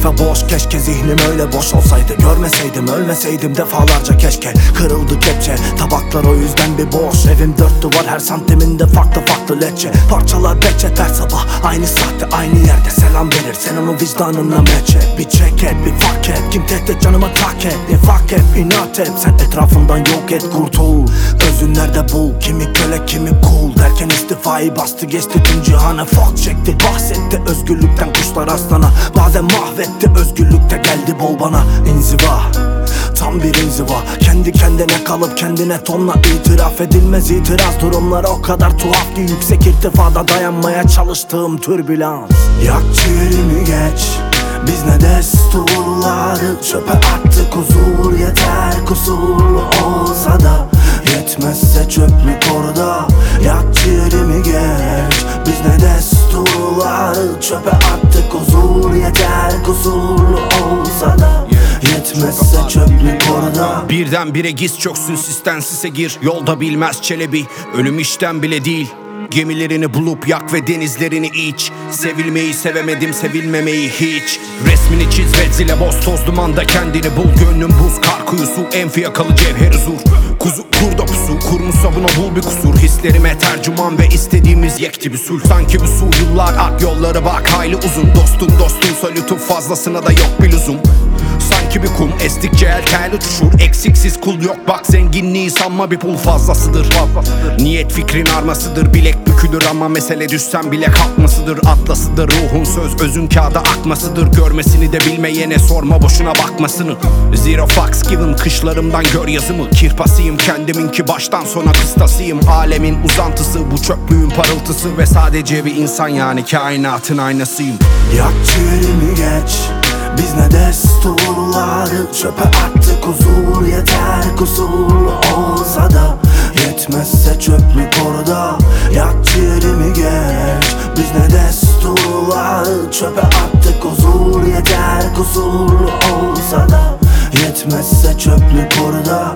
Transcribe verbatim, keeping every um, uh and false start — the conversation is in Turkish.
Kafa boş, keşke zihnim öyle boş olsaydı. Görmeseydim, ölmeseydim defalarca keşke. Kırıldı kepçe, tabaklar o yüzden bir boş. Evim dört duvar, her santiminde farklı farklı lehçe. Parçalar reçet, her sabah aynı saatte aynı yerde selam verir, sen onu vicdanınla meç et. Bir çek et, bir fark et, kim tehdit canıma tak et. Ne fark et, inat et, sen etrafından yok et, kurtul. Özün nerede bul, kimi köle kimi kul derken istifayı bastı geçti tüm cihana. Fuck çekti, bahsetti özgürlükten kuşlar aslana. Bazen mahvetti, özgürlükte geldi bol bana. İnziva, tam bir inziva. Kendi kendine kalıp kendine tonla itiraf edilmez itiraz. Durumlar o kadar tuhaf ki yüksek irtifada dayanmaya çalıştığım türbülans. Yak ciğerimi geç, biz ne desturları çöpe attık, huzur yeter kusurlu olsa da. Yetmezse çöplük orada, yak ciğerimi geç, biz ne desturları çöpe attık, huzur yeter kusurlu olsa da. Yetmezse çöplük orada. Birdenbire giz çöksün, sistensise gir. Yolda bilmez Çelebi, ölüm işten bile değil. Gemilerini bulup yak ve denizlerini iç. Sevilmeyi sevemedim, sevilmemeyi hiç. Resmini çiz ve zile boz, toz dumanda kendini bul. Gönlüm buz, kar kuyusu, en fiyakalı cevher huzur. Kuzu kurda pusu, kurmuşsa buna bul bir kusur. Hislerime tercüman ve istediğimiz yekti bir sul. Sanki bu su yıllar ak, yolları bak hayli uzun. Dostun dostun lütuf, fazlasına da yok bir lüzum. Sanki bir kum estikçe el tel uçuşur. Eksiksiz kul yok bak, zenginliği sanma bir pul fazlasıdır. Fazlasıdır. Niyet fikrin armasıdır, bilek bükülür ama mesele düşsen bile kalkmasıdır. Atlasıdır ruhun, söz özün kağıda akmasıdır. Görmesini de bilmeyene sorma boşuna bakmasını. Zero fucks given, kışlarımdan gör yazımı. Kirpasıyım kendiminki, baştan sona kıstasıyım. Alemin uzantısı, bu çöplüğün parıltısı. Ve sadece bir insan, yani kainatın aynasıyım. Yak ciğerimi geç, biz ne desturları çöpe attık, huzur yeter kusurlu olsa da. Yetmezse çöplük orada, yak ciğerimi geç, biz ne desturları çöpe attık, huzur yeter kusurlu olsa da. Yetmezse çöplük orada.